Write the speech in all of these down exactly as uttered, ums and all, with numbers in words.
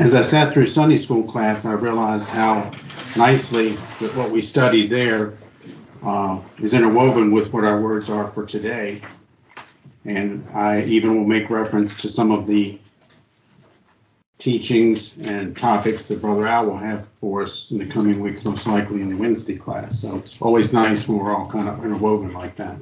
as I sat through Sunday school class, I realized how nicely that what we studied there uh, is interwoven with what our words are for today. And I even will make reference to some of the teachings and topics that Brother Al will have for us in the coming weeks, most likely in the Wednesday class. So it's always nice when we're all kind of interwoven like that.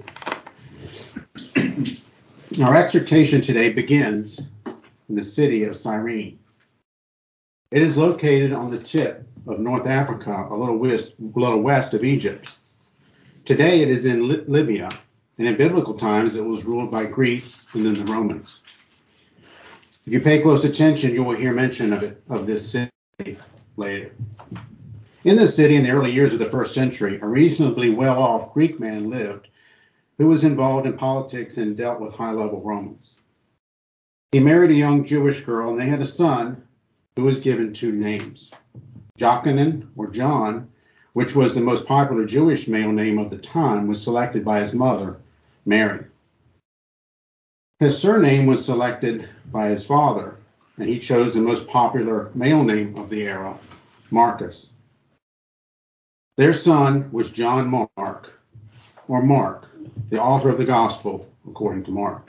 Our exhortation today begins in the city of Cyrene. It is located on the tip of North Africa, a little west, a little west of Egypt. Today it is in Libya, and in biblical times it was ruled by Greece and then the Romans. If you pay close attention, you will hear mention of it, of this city later. In this city, in the early years of the first century, a reasonably well-off Greek man lived who was involved in politics and dealt with high-level Romans. He married a young Jewish girl, and they had a son who was given two names, Jochanan, or John, which was the most popular Jewish male name of the time, was selected by his mother, Mary. His surname was selected by his father, and he chose the most popular male name of the era, Marcus. Their son was John Mark, or Mark, the author of the Gospel according to Mark.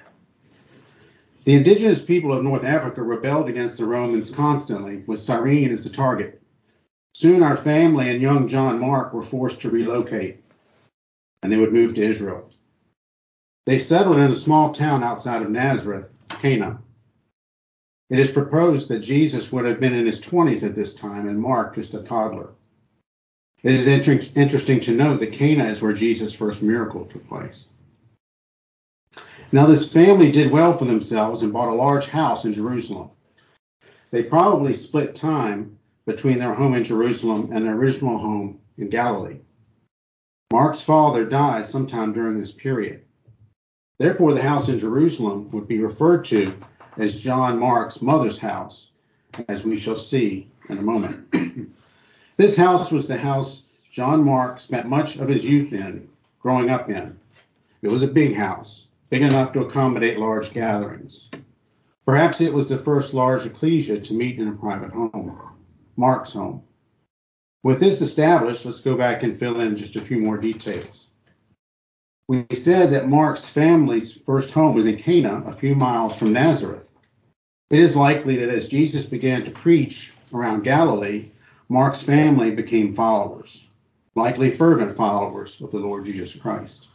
The indigenous people of North Africa rebelled against the Romans constantly, with Cyrene as the target. Soon our family and young John Mark were forced to relocate, and they would move to Israel. They settled in a small town outside of Nazareth, Cana. It is proposed that Jesus would have been in his twenties at this time, and Mark just a toddler. It is inter- interesting to note that Cana is where Jesus' first miracle took place. Now, this family did well for themselves and bought a large house in Jerusalem. They probably split time between their home in Jerusalem and their original home in Galilee. Mark's father died sometime during this period. Therefore, the house in Jerusalem would be referred to as John Mark's mother's house, as we shall see in a moment. This house was the house John Mark spent much of his youth in, growing up in. It was a big house, big enough to accommodate large gatherings. Perhaps it was the first large ecclesia to meet in a private home, Mark's home. With this established, let's go back and fill in just a few more details. We said that Mark's family's first home was in Cana, a few miles from Nazareth. It is likely that as Jesus began to preach around Galilee, Mark's family became followers, likely fervent followers of the Lord Jesus Christ.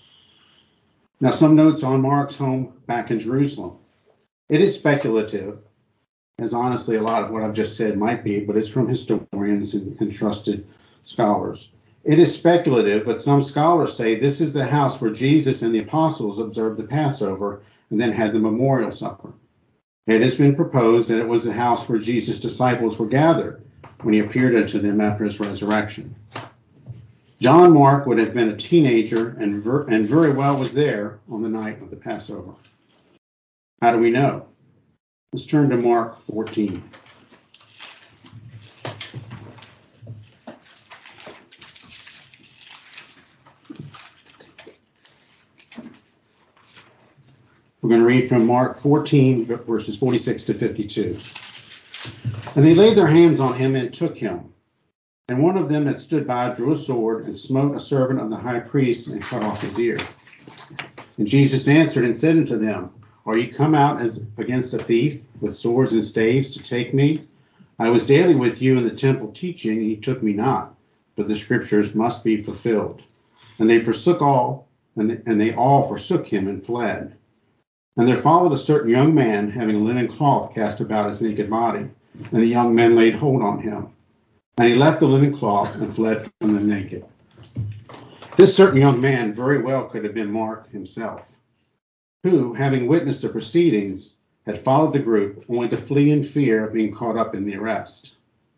Now, some notes on Mark's home back in Jerusalem. It is speculative, as honestly a lot of what I've just said might be, but it's from historians and, and trusted scholars. It is speculative, but some scholars say this is the house where Jesus and the apostles observed the Passover and then had the memorial supper. It has been proposed that it was the house where Jesus' disciples were gathered when he appeared unto them after his resurrection. John Mark would have been a teenager and, ver- and very well was there on the night of the Passover. How do we know? Let's turn to Mark fourteen. We're going to read from Mark fourteen, verses forty-six to fifty-two. And they laid their hands on him and took him. And one of them that stood by drew a sword and smote a servant of the high priest and cut off his ear. And Jesus answered and said unto them, Are ye come out as against a thief with swords and staves to take me? I was daily with you in the temple teaching, and ye took me not. But the scriptures must be fulfilled. And they forsook all, and they, and they all forsook him and fled. And there followed a certain young man, having a linen cloth cast about his naked body. And the young men laid hold on him. And he left the linen cloth and fled from the naked. This certain young man very well could have been Mark himself, who, having witnessed the proceedings, had followed the group, only to flee in fear of being caught up in the arrest.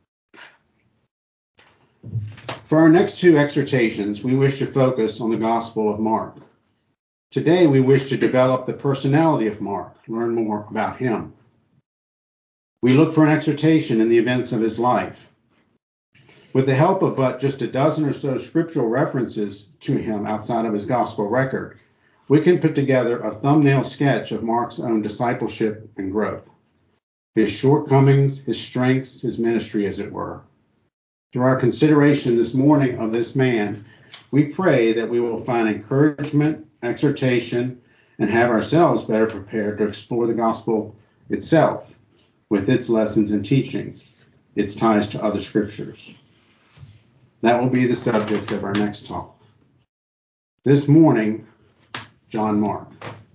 For our next two exhortations, we wish to focus on the Gospel of Mark. Today, we wish to develop the personality of Mark, learn more about him. We look for an exhortation in the events of his life. With the help of but just a dozen or so scriptural references to him outside of his gospel record, we can put together a thumbnail sketch of Mark's own discipleship and growth. his shortcomings, his strengths, his ministry, as it were. Through our consideration this morning of this man, we pray that we will find encouragement, exhortation, and have ourselves better prepared to explore the gospel itself with its lessons and teachings, its ties to other scriptures. That will be the subject of our next talk. This morning, John Mark.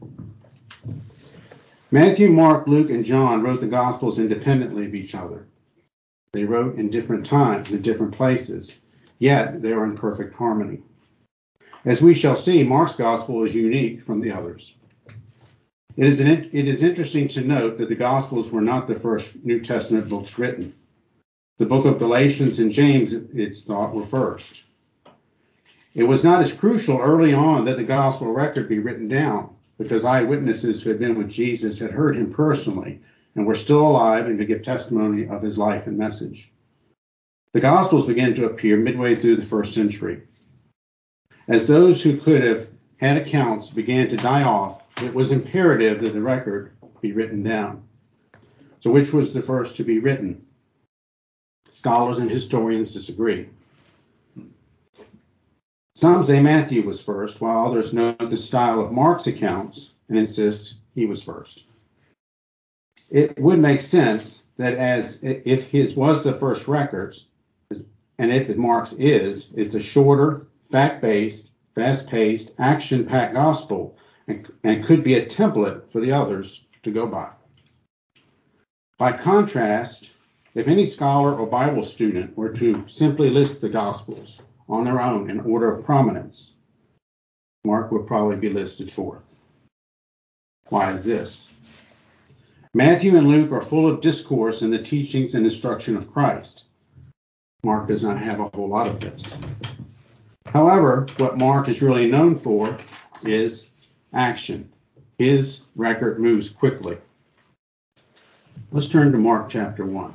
Matthew, Mark, Luke, and John wrote the Gospels independently of each other. They wrote in different times, in different places, yet they are in perfect harmony. As we shall see, Mark's Gospel is unique from the others. It is, an, it is interesting to note that the Gospels were not the first New Testament books written. The book of Galatians and James, it's thought, were first. It was not as crucial early on that the Gospel record be written down, because eyewitnesses who had been with Jesus had heard him personally and were still alive and could give testimony of his life and message. The Gospels began to appear midway through the first century. As those who could have had accounts began to die off, it was imperative that the record be written down. So which was the first to be written? Scholars and historians disagree. Some say Matthew was first, while others note the style of Mark's accounts and insist he was first. It would make sense that as if his was the first records, and if Mark's is, it's a shorter, fact-based, fast-paced, action-packed gospel, and, and could be a template for the others to go by. By contrast, if any scholar or Bible student were to simply list the Gospels on their own in order of prominence, Mark would probably be listed fourth. Why is this? Matthew and Luke are full of discourse in the teachings and instruction of Christ. Mark does not have a whole lot of this. However, what Mark is really known for is action. His record moves quickly. Let's turn to Mark chapter one.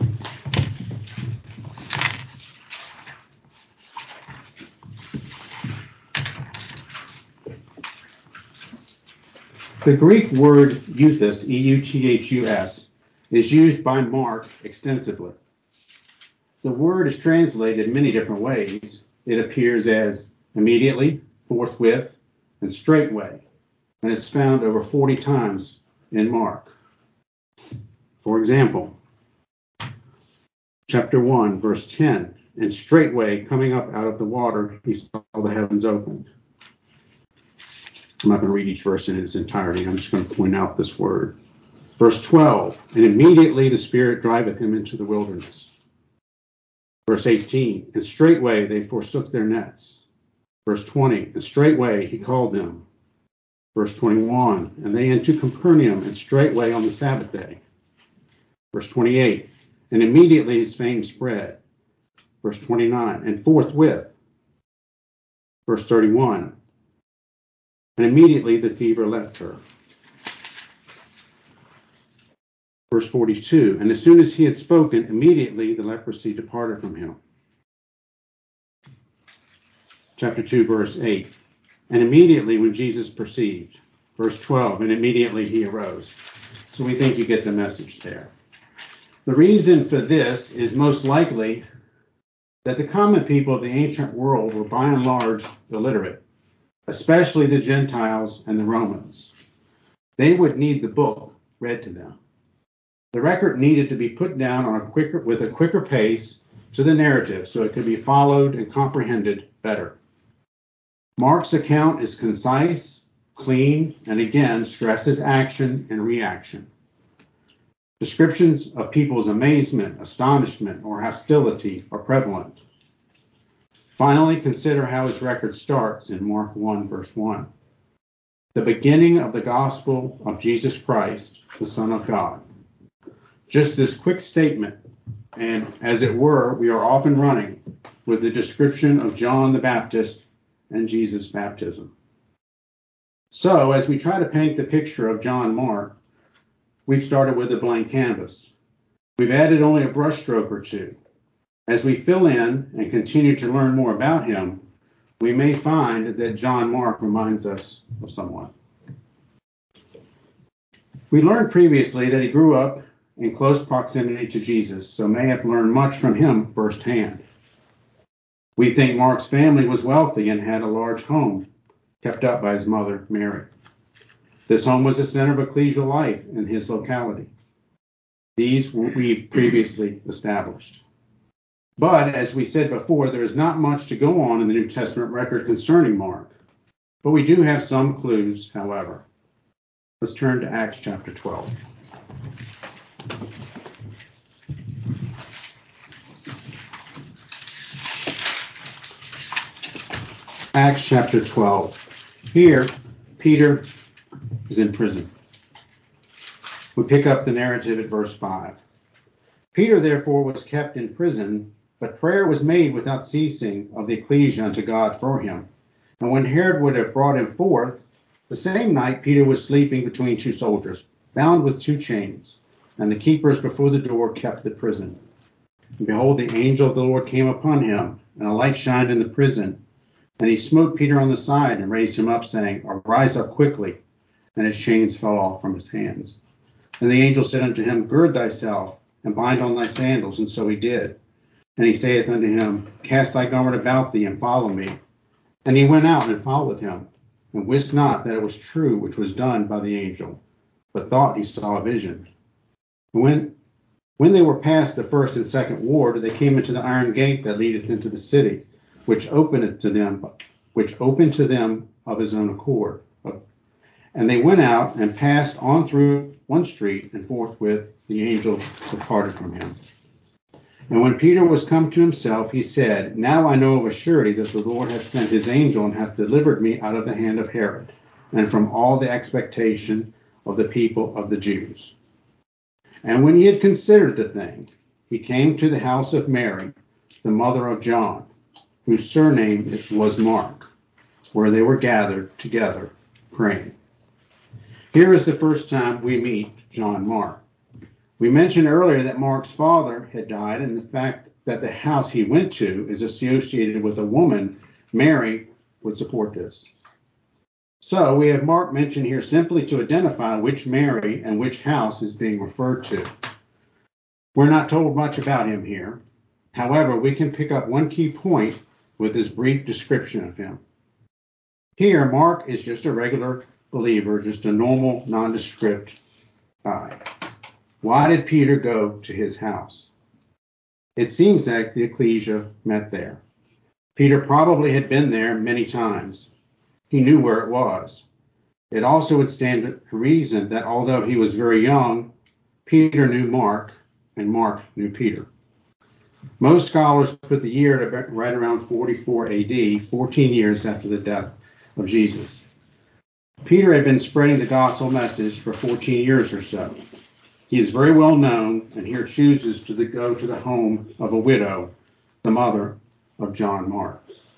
The Greek word euthus, E U T H U S, is used by Mark extensively. The word is translated many different ways. It appears as immediately, forthwith, and straightway, and is found over forty times in Mark. For example, chapter one, verse ten, and straightway coming up out of the water, he saw the heavens opened. I'm not going to read each verse in its entirety. I'm just going to point out this word. Verse twelve, and immediately the Spirit driveth him into the wilderness. Verse eighteen, and straightway they forsook their nets. Verse twenty, and straightway he called them. Verse twenty-one, and they into Capernaum, and straightway on the Sabbath day. Verse twenty-eight, and immediately his fame spread. Verse twenty-nine, and forthwith. Verse thirty-one, and immediately the fever left her. Verse forty-two, and as soon as he had spoken, immediately the leprosy departed from him. Chapter two, verse eight, and immediately when Jesus perceived. Verse twelve, and immediately he arose. So we think you get the message there. The reason for this is most likely that the common people of the ancient world were by and large illiterate, especially the Gentiles and the Romans. They would need the book read to them. The record needed to be put down on a quicker, with a quicker pace to the narrative so it could be followed and comprehended better. Mark's account is concise, clean, and again stresses action and reaction. Descriptions of people's amazement, astonishment, or hostility are prevalent. Finally, consider how his record starts in Mark one, verse one. The beginning of the gospel of Jesus Christ, the Son of God. Just this quick statement, and as it were, we are off and running with the description of John the Baptist and Jesus' baptism. So, as we try to paint the picture of John Mark, we've started with a blank canvas. We've added only a brushstroke or two. As we fill in and continue to learn more about him, we may find that John Mark reminds us of someone. We learned previously that he grew up in close proximity to Jesus, so may have learned much from him firsthand. We think Mark's family was wealthy and had a large home kept up by his mother, Mary. This home was the center of ecclesial life in his locality. These we've previously established. But, as we said before, there is not much to go on in the New Testament record concerning Mark. But we do have some clues, however. Let's turn to Acts chapter twelve. Acts chapter twelve. Here, Peter is in prison. We pick up the narrative at verse five. Peter, therefore, was kept in prison, but prayer was made without ceasing of the ecclesia unto God for him. And when Herod would have brought him forth, the same night Peter was sleeping between two soldiers, bound with two chains. And the keepers before the door kept the prison. And behold, the angel of the Lord came upon him, and a light shined in the prison. And he smote Peter on the side and raised him up, saying, Arise up quickly. And his chains fell off from his hands. And the angel said unto him, Gird thyself, and bind on thy sandals. And so he did. And he saith unto him, Cast thy garment about thee, and follow me. And he went out and followed him, and wist not that it was true which was done by the angel, but thought he saw a vision. And when, when they were past the first and second ward, they came into the iron gate that leadeth into the city, which opened to them, which opened to them of his own accord. And they went out and passed on through one street, and forthwith the angel departed from him. And when Peter was come to himself, he said, Now I know of a surety that the Lord hath sent his angel, and hath delivered me out of the hand of Herod, and from all the expectation of the people of the Jews. And when he had considered the thing, he came to the house of Mary, the mother of John, whose surname was Mark, where they were gathered together, praying. Here is the first time we meet John Mark. We mentioned earlier that Mark's father had died, and the fact that the house he went to is associated with a woman, Mary, would support this. So we have Mark mentioned here simply to identify which Mary and which house is being referred to. We're not told much about him here. However, we can pick up one key point with this brief description of him. Here, Mark is just a regular believer, just a normal, nondescript guy. Why did Peter go to his house? It seems that the ecclesia met there. Peter probably had been there many times. He knew where it was. It also would stand to reason that although he was very young, Peter knew Mark, and Mark knew Peter. Most scholars put the year to right around forty-four A D, fourteen years after the death of Jesus. Peter had been spreading the gospel message for fourteen years or so. He is very well known, and here chooses to the, go to the home of a widow, the mother of John Mark.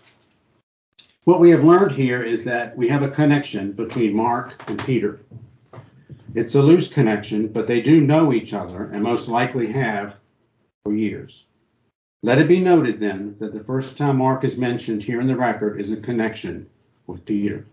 What we have learned here is that we have a connection between Mark and Peter. It's a loose connection, but they do know each other, and most likely have for years. Let it be noted then that the first time Mark is mentioned here in the record is a connection with Peter.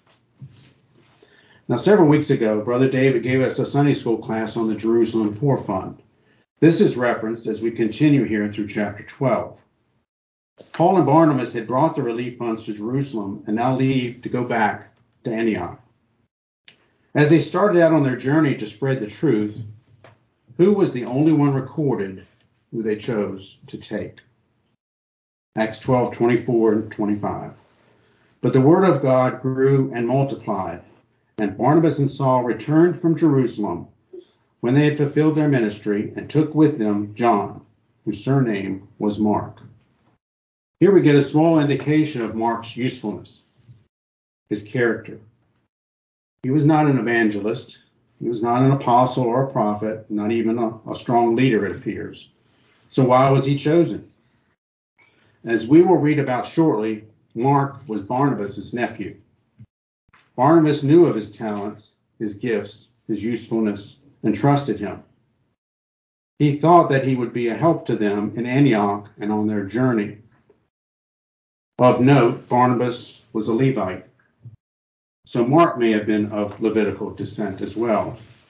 Now, several weeks ago, Brother David gave us a Sunday school class on the Jerusalem Poor Fund. This is referenced as we continue here through chapter twelve. Paul and Barnabas had brought the relief funds to Jerusalem and now leave to go back to Antioch. As they started out on their journey to spread the truth, who was the only one recorded who they chose to take? Acts twelve, twenty-four and twenty-five. But the word of God grew and multiplied, and Barnabas and Saul returned from Jerusalem when they had fulfilled their ministry, and took with them John, whose surname was Mark. Here we get a small indication of Mark's usefulness, his character. He was not an evangelist. He was not an apostle or a prophet, not even a, a strong leader, it appears. So why was he chosen? As we will read about shortly, Mark was Barnabas' nephew. Barnabas knew of his talents, his gifts, his usefulness, and trusted him. He thought that he would be a help to them in Antioch and on their journey. Of note, Barnabas was a Levite, so Mark may have been of Levitical descent as well.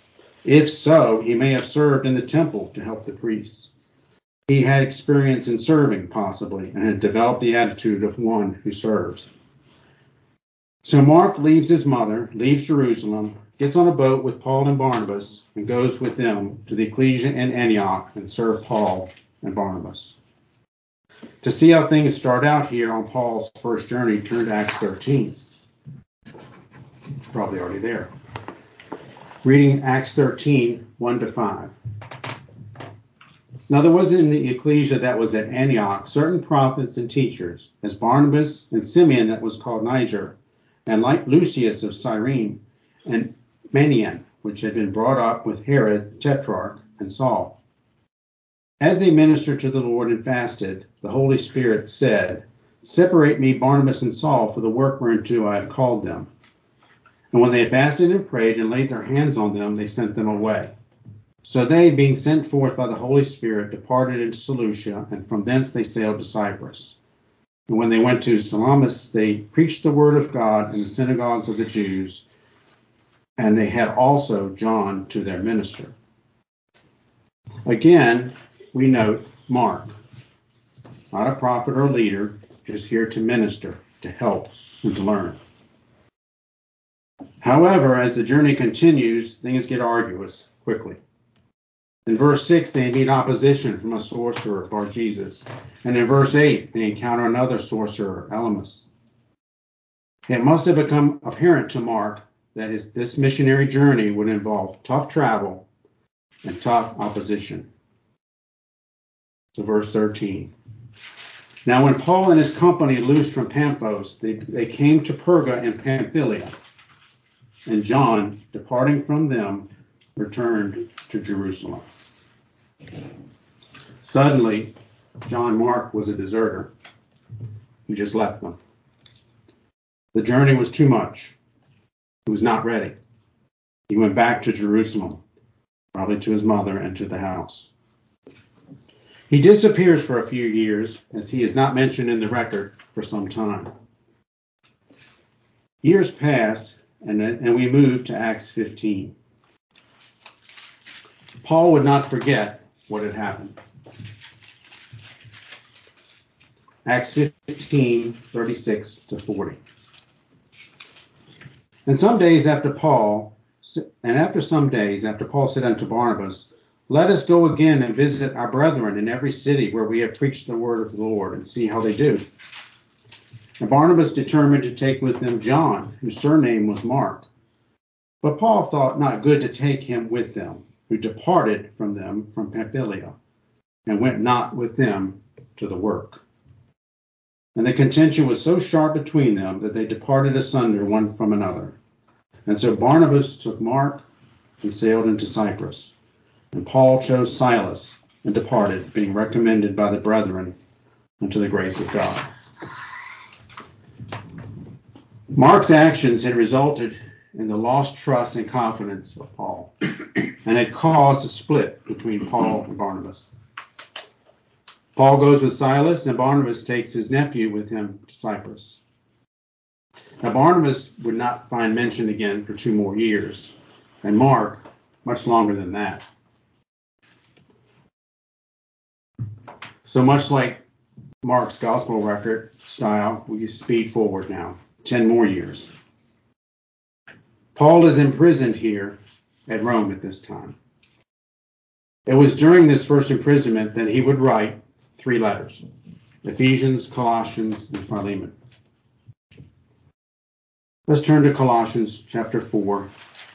If so, he may have served in the temple to help the priests. He had experience in serving, possibly, and had developed the attitude of one who serves. So Mark leaves his mother, leaves Jerusalem, gets on a boat with Paul and Barnabas, and goes with them to the ecclesia in Antioch and serve Paul and Barnabas. To see how things start out here on Paul's first journey, turn to Acts thirteen. It's probably already there. Reading Acts thirteen, one to five. Now there was in the ecclesia that was at Antioch certain prophets and teachers, as Barnabas and Simeon that was called Niger, and like Lucius of Cyrene, and Manaen, which had been brought up with Herod Tetrarch and Saul. As they ministered to the Lord and fasted, the Holy Spirit said, Separate me Barnabas and Saul for the work whereunto I have called them. And when they had fasted and prayed and laid their hands on them, they sent them away. So they, being sent forth by the Holy Spirit, departed into Seleucia, and from thence they sailed to Cyprus. And when they went to Salamis, they preached the word of God in the synagogues of the Jews, and they had also John to their minister. Again, we note Mark, not a prophet or leader, just here to minister, to help, and to learn. However, as the journey continues, things get arduous quickly. In verse six, they meet opposition from a sorcerer, Bar-Jesus. And in verse eight, they encounter another sorcerer, Elymas. It must have become apparent to Mark that his, this missionary journey would involve tough travel and tough opposition. So verse thirteen. Now when Paul and his company loosed from Paphos, they, they came to Perga in Pamphylia. And John, departing from them, returned to Jerusalem. Suddenly, John Mark was a deserter. He just left them. The journey was too much. He was not ready. He went back to Jerusalem, probably to his mother and to the house. He disappears for a few years, as he is not mentioned in the record for some time. Years pass, and, and we move to Acts fifteen. Paul would not forget what had happened. Acts fifteen, thirty-six to forty. And some days after Paul, and after some days after Paul said unto Barnabas, Let us go again and visit our brethren in every city where we have preached the word of the Lord, and see how they do. And Barnabas determined to take with them John, whose surname was Mark. But Paul thought not good to take him with them, who departed from them from Pamphylia, and went not with them to the work. And the contention was so sharp between them that they departed asunder one from another. And so Barnabas took Mark and sailed into Cyprus. And Paul chose Silas and departed, being recommended by the brethren unto the grace of God. Mark's actions had resulted in the lost trust and confidence of Paul, and had caused a split between Paul and Barnabas. Paul goes with Silas, and Barnabas takes his nephew with him to Cyprus. Now Barnabas would not find mention again for two more years, and Mark much longer than that. So much like Mark's gospel record style, we speed forward now, ten more years. Paul is imprisoned here at Rome at this time. It was during this first imprisonment that he would write three letters: Ephesians, Colossians, and Philemon. Let's turn to Colossians chapter four.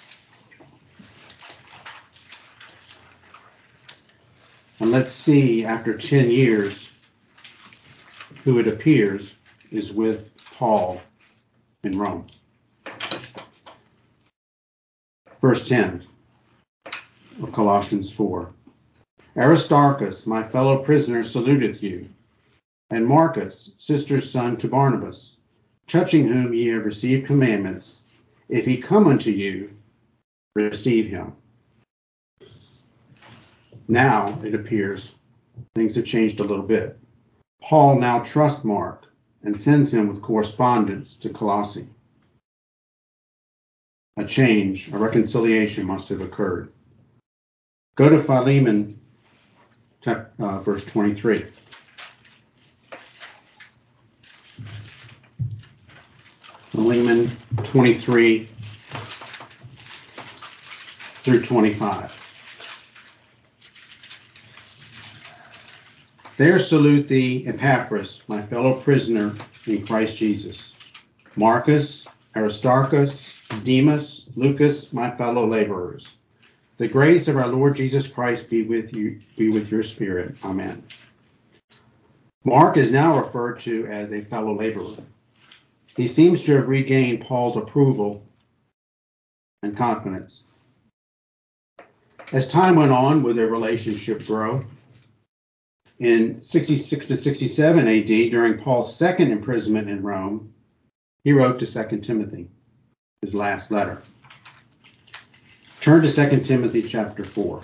And let's see, after ten years, who it appears is with Paul in Rome. Verse ten of Colossians four. Aristarchus, my fellow prisoner, saluteth you, and Marcus, sister's son to Barnabas, touching whom ye have received commandments. If he come unto you, receive him. Now, it appears, things have changed a little bit. Paul now trusts Mark and sends him with correspondence to Colossae. A change, a reconciliation must have occurred. Go to Philemon, uh, verse twenty-three. Philemon twenty-three through twenty-five. There salute thee, Epaphras, my fellow prisoner in Christ Jesus. Marcus, Aristarchus, Demas, Lucas, my fellow laborers. The grace of our Lord Jesus Christ be with you, be with your spirit. Amen. Mark is now referred to as a fellow laborer. He seems to have regained Paul's approval and confidence. As time went on, would their relationship grow? In sixty-six to sixty-seven A D, during Paul's second imprisonment in Rome, he wrote to Second Timothy, his last letter. Turn to Second Timothy chapter four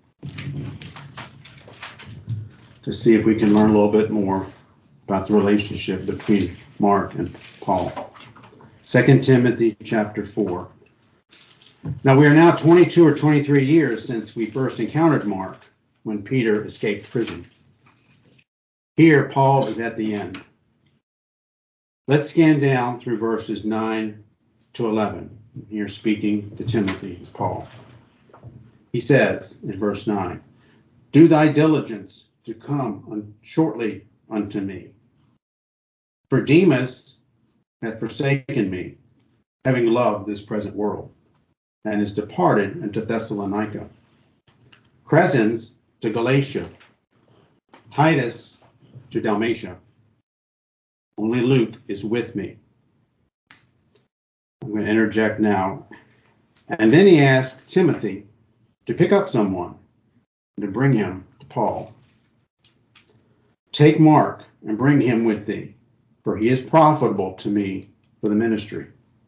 to see if we can learn a little bit more about the relationship between Mark and Paul. Second Timothy chapter four. Now we are now twenty-two or twenty-three years since we first encountered Mark when Peter escaped prison. Here, Paul is at the end. Let's scan down through verses nine to eleven. Here speaking to Timothy is Paul. He says in verse nine, do thy diligence to come un- shortly unto me. For Demas hath forsaken me, having loved this present world, and is departed unto Thessalonica. Crescens to Galatia, Titus to Dalmatia. Only Luke is with me. I'm going to interject now. And then he asked Timothy to pick up someone and to bring him to Paul. Take Mark and bring him with thee, for he is profitable to me for the ministry.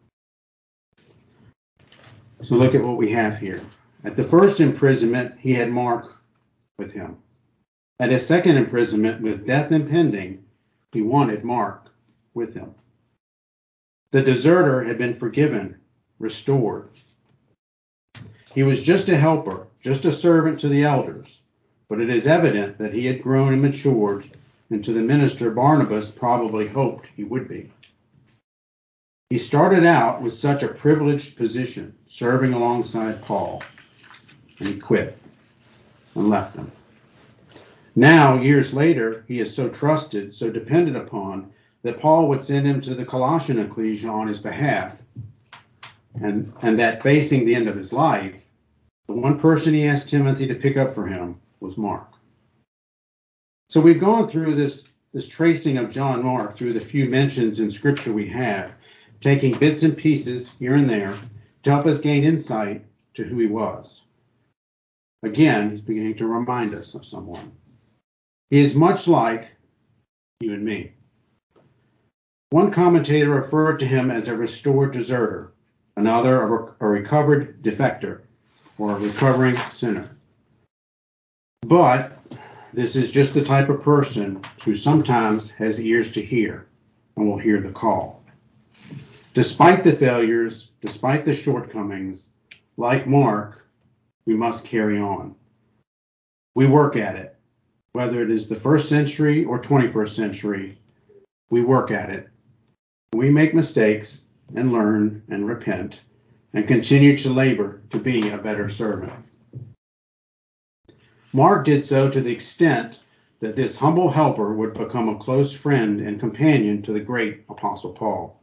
So look at what we have here. At the first imprisonment, he had Mark with him. At his second imprisonment, with death impending, he wanted Mark with him. The deserter had been forgiven, restored. He was just a helper, just a servant to the elders, but it is evident that he had grown and matured into the minister Barnabas probably hoped he would be. He started out with such a privileged position, serving alongside Paul, and he quit and left them. Now, years later, he is so trusted, so dependent upon, that Paul would send him to the Colossian ecclesia on his behalf, and, and that facing the end of his life, the one person he asked Timothy to pick up for him was Mark. So we've gone through this, this tracing of John Mark through the few mentions in Scripture we have, taking bits and pieces here and there to help us gain insight to who he was. Again, he's beginning to remind us of someone. He is much like you and me. One commentator referred to him as a restored deserter, another a, re- a recovered defector, or a recovering sinner. But this is just the type of person who sometimes has ears to hear and will hear the call. Despite the failures, despite the shortcomings, like Mark, we must carry on. We work at it. Whether it is the first century or twenty-first century, we work at it. We make mistakes and learn and repent and continue to labor to be a better servant. Mark did so to the extent that this humble helper would become a close friend and companion to the great Apostle Paul.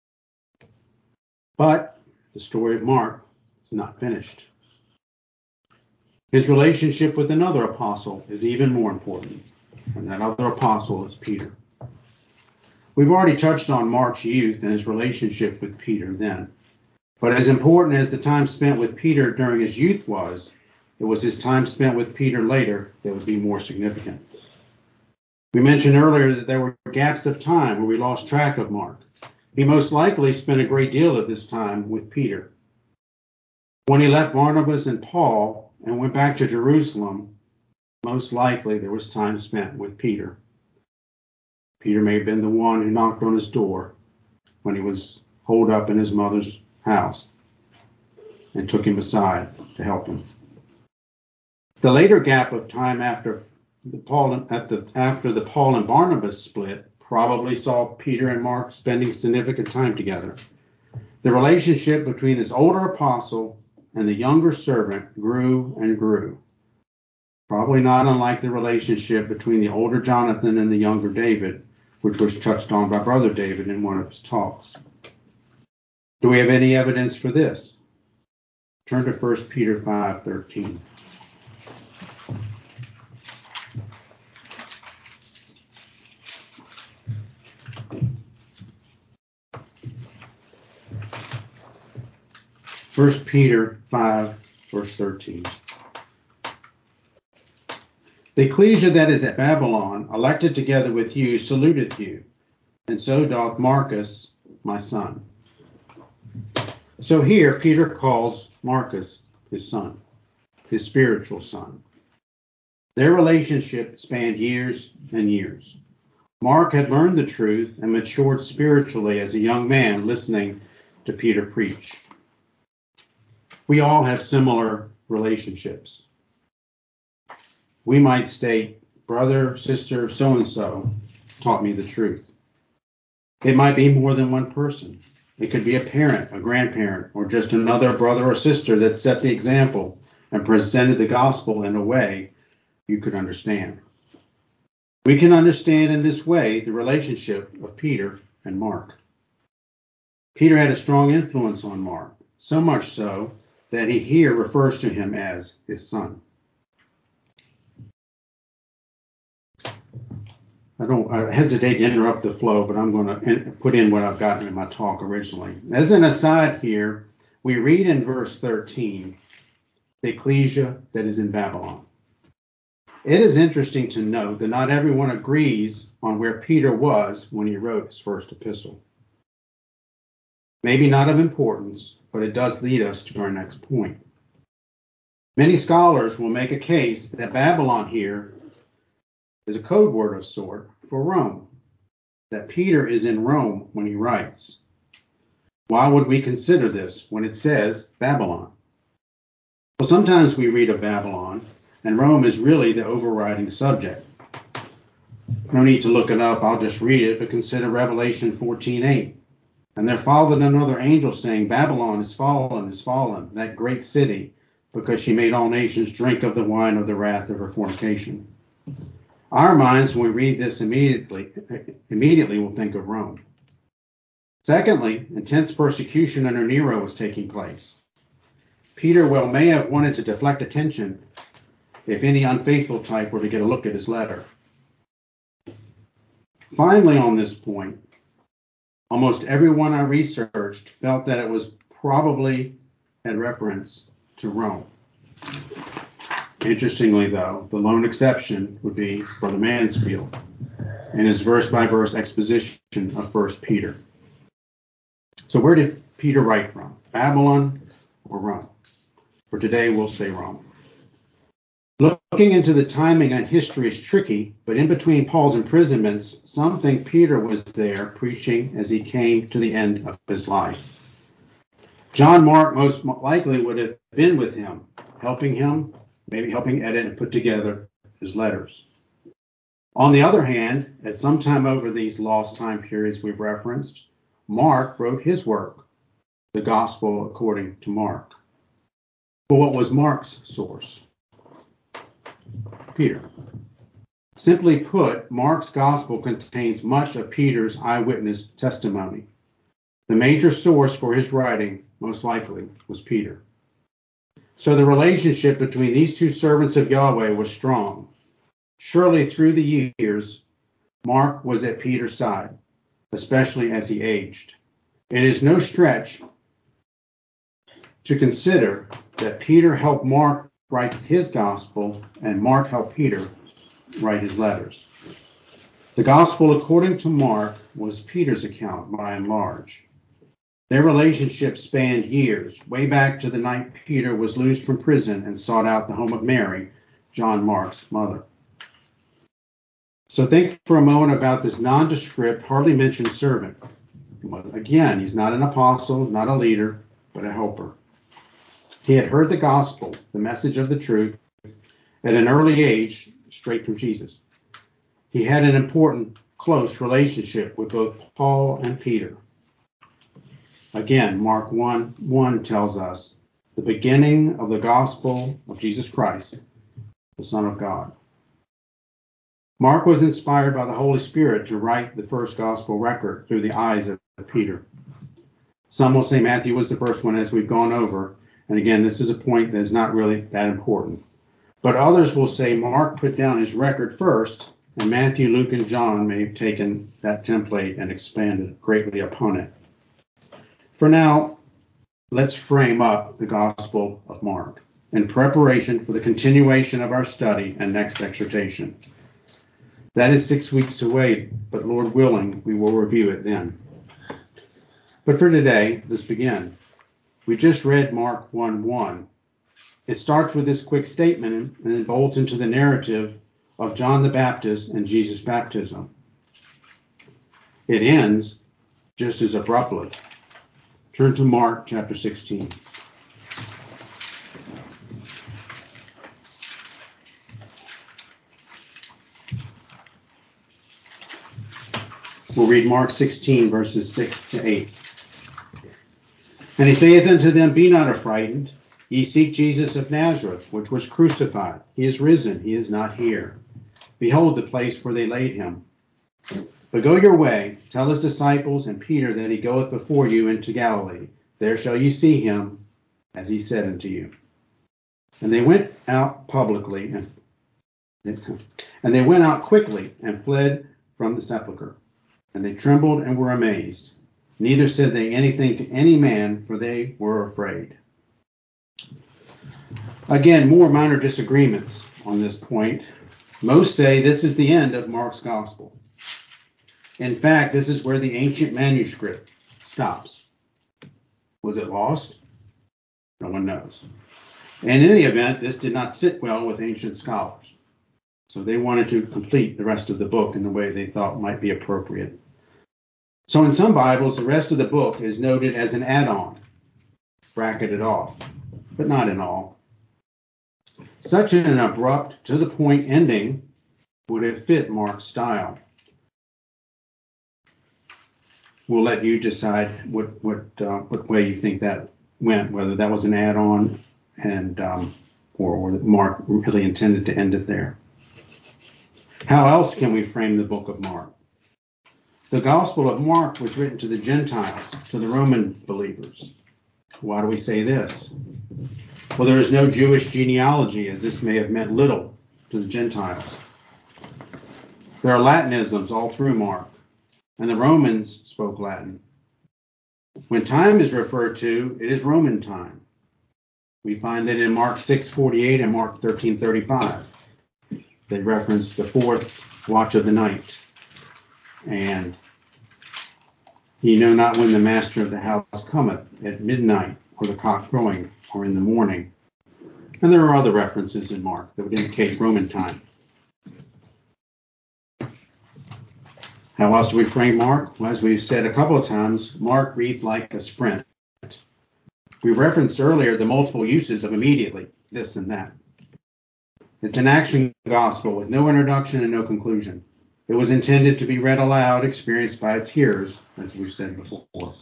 But the story of Mark is not finished. His relationship with another apostle is even more important, and that other apostle is Peter. We've already touched on Mark's youth and his relationship with Peter then. But as important as the time spent with Peter during his youth was, it was his time spent with Peter later that would be more significant. We mentioned earlier that there were gaps of time where we lost track of Mark. He most likely spent a great deal of this time with Peter. When he left Barnabas and Paul and went back to Jerusalem, most likely there was time spent with Peter. Peter may have been the one who knocked on his door when he was holed up in his mother's house and took him aside to help him. The later gap of time after the Paul at the after the Paul and Barnabas split probably saw Peter and Mark spending significant time together. The relationship between this older apostle and the younger servant grew and grew, probably not unlike the relationship between the older Jonathan and the younger David, which was touched on by Brother David in one of his talks. Do we have any evidence for this? Turn to First Peter five thirteen. First Peter five, verse thirteen. The ecclesia that is at Babylon, elected together with you, saluteth you, and so doth Marcus, my son. So here, Peter calls Marcus his son, his spiritual son. Their relationship spanned years and years. Mark had learned the truth and matured spiritually as a young man listening to Peter preach. We all have similar relationships. We might state, brother, sister, so-and-so taught me the truth. It might be more than one person. It could be a parent, a grandparent, or just another brother or sister that set the example and presented the gospel in a way you could understand. We can understand in this way the relationship of Peter and Mark. Peter had a strong influence on Mark, so much so that he here refers to him as his son. I don't I hesitate to interrupt the flow, but I'm going to put in what I've gotten in my talk originally. As an aside here, we read in verse thirteen, the ecclesia that is in Babylon. It is interesting to note that not everyone agrees on where Peter was when he wrote his first epistle. Maybe not of importance, but it does lead us to our next point. Many scholars will make a case that Babylon here is a code word of sort for Rome, that Peter is in Rome when he writes. Why would we consider this when it says Babylon? Well, sometimes we read of Babylon, and Rome is really the overriding subject. No need to look it up, I'll just read it, but consider Revelation fourteen eight. And there followed another angel saying, Babylon is fallen, is fallen, that great city, because she made all nations drink of the wine of the wrath of her fornication. Our minds, when we read this immediately, immediately will think of Rome. Secondly, intense persecution under Nero was taking place. Peter well may have wanted to deflect attention if any unfaithful type were to get a look at his letter. Finally, on this point, almost everyone I researched felt that it was probably had reference to Rome. Interestingly, though, the lone exception would be Brother Mansfield in his verse-by-verse exposition of First Peter. So where did Peter write from? Babylon or Rome? For today, we'll say Rome. Looking into the timing and history is tricky, but in between Paul's imprisonments, some think Peter was there preaching as he came to the end of his life. John Mark most likely would have been with him, helping him, maybe helping edit and put together his letters. On the other hand, at some time over these lost time periods we've referenced, Mark wrote his work, the Gospel according to Mark. But what was Mark's source? Peter. Simply put, Mark's Gospel contains much of Peter's eyewitness testimony. The major source for his writing, most likely, was Peter. So the relationship between these two servants of Yahweh was strong. Surely through the years, Mark was at Peter's side, especially as he aged. It is no stretch to consider that Peter helped Mark write his gospel and Mark helped Peter write his letters. The gospel according to Mark was Peter's account by and large. Their relationship spanned years, way back to the night Peter was loosed from prison and sought out the home of Mary, John Mark's mother. So think for a moment about this nondescript, hardly mentioned servant. Again, he's not an apostle, not a leader, but a helper. He had heard the gospel, the message of the truth, at an early age straight from Jesus. He had an important, close relationship with both Paul and Peter. Again, Mark one one tells us the beginning of the gospel of Jesus Christ, the Son of God. Mark was inspired by the Holy Spirit to write the first gospel record through the eyes of Peter. Some will say Matthew was the first one, as we've gone over. And again, this is a point that is not really that important. But others will say Mark put down his record first, and Matthew, Luke, and John may have taken that template and expanded greatly upon it. For now, let's frame up the Gospel of Mark in preparation for the continuation of our study and next exhortation. That is six weeks away, but Lord willing, we will review it then. But for today, let's begin. We just read Mark one one. It starts with this quick statement and then bolts into the narrative of John the Baptist and Jesus' baptism. It ends just as abruptly. Turn to Mark chapter sixteen. We'll read Mark sixteen, verses six to eight. And he saith unto them, Be not affrighted. Ye seek Jesus of Nazareth, which was crucified. He is risen. He is not here. Behold the place where they laid him. But go your way, tell his disciples and Peter that he goeth before you into Galilee. There shall ye see him, as he said unto you. And they went out publicly, and, and they went out quickly and fled from the sepulchre. And they trembled and were amazed. Neither said they anything to any man, for they were afraid. Again, more minor disagreements on this point. Most say this is the end of Mark's gospel. In fact, this is where the ancient manuscript stops. Was it lost? No one knows. In any event, this did not sit well with ancient scholars. So they wanted to complete the rest of the book in the way they thought might be appropriate. So in some Bibles, the rest of the book is noted as an add-on, bracketed off, but not in all. Such an abrupt, to-the-point ending would have fit Mark's style. We'll let you decide what what uh, what way you think that went, whether that was an add-on and um, or, or that Mark really intended to end it there. How else can we frame the book of Mark? The Gospel of Mark was written to the Gentiles, to the Roman believers. Why do we say this? Well, there is no Jewish genealogy, as this may have meant little to the Gentiles. There are Latinisms all through Mark, and the Romans spoke Latin. When time is referred to, it is Roman time. We find that in Mark six forty-eight and Mark thirteen thirty-five. They reference the fourth watch of the night. And ye know not when the master of the house cometh, at midnight, or the cock crowing, or in the morning. And there are other references in Mark that would indicate Roman time. How else do we frame Mark? Well, as we've said a couple of times, Mark reads like a sprint. We referenced earlier the multiple uses of immediately, this and that. It's an action gospel with no introduction and no conclusion. It was intended to be read aloud, experienced by its hearers, as we've said before.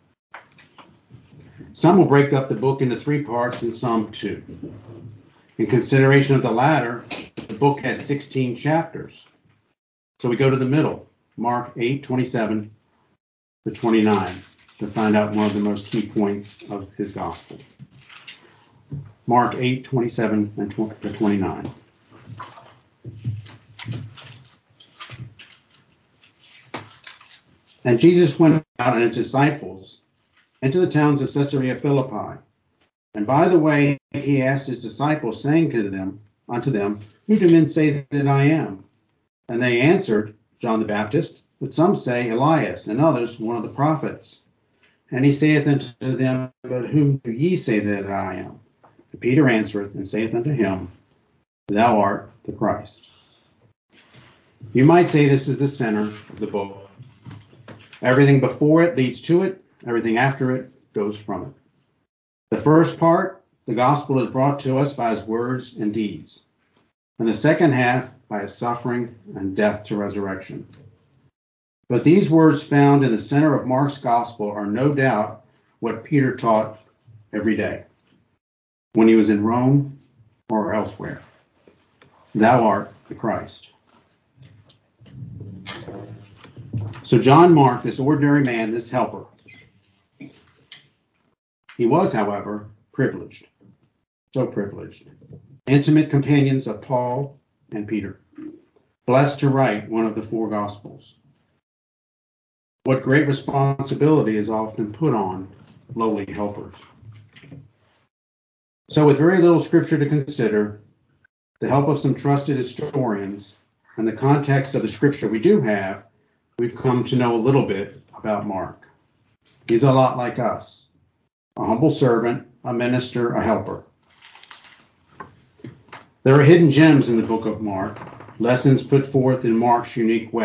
Some will break up the book into three parts and some two. In consideration of the latter, the book has sixteen chapters. So we go to the middle, Mark eight twenty-seven to twenty-nine, to find out one of the most key points of his gospel. Mark eight twenty-seven and to twenty-nine. And Jesus went out and his disciples into the towns of Caesarea Philippi. And by the way, he asked his disciples, saying to them, unto them, Who do men say that I am? And they answered, John the Baptist, but some say Elias, and others one of the prophets. And he saith unto them, But whom do ye say that I am? And Peter answereth and saith unto him, Thou art the Christ. You might say this is the center of the book. Everything before it leads to it. Everything after it goes from it. The first part, the gospel is brought to us by his words and deeds. and the second half by his suffering and death to resurrection. But these words found in the center of Mark's gospel are no doubt what Peter taught every day when he was in Rome or elsewhere. Thou art the Christ. So John Mark, this ordinary man, this helper, he was, however, privileged, so privileged, intimate companions of Paul and Peter, blessed to write one of the four Gospels. What great responsibility is often put on lowly helpers. So with very little scripture to consider, the help of some trusted historians, and the context of the scripture we do have, we've come to know a little bit about Mark. He's a lot like us, a humble servant, a minister, a helper. There are hidden gems in the book of Mark, lessons put forth in Mark's unique way.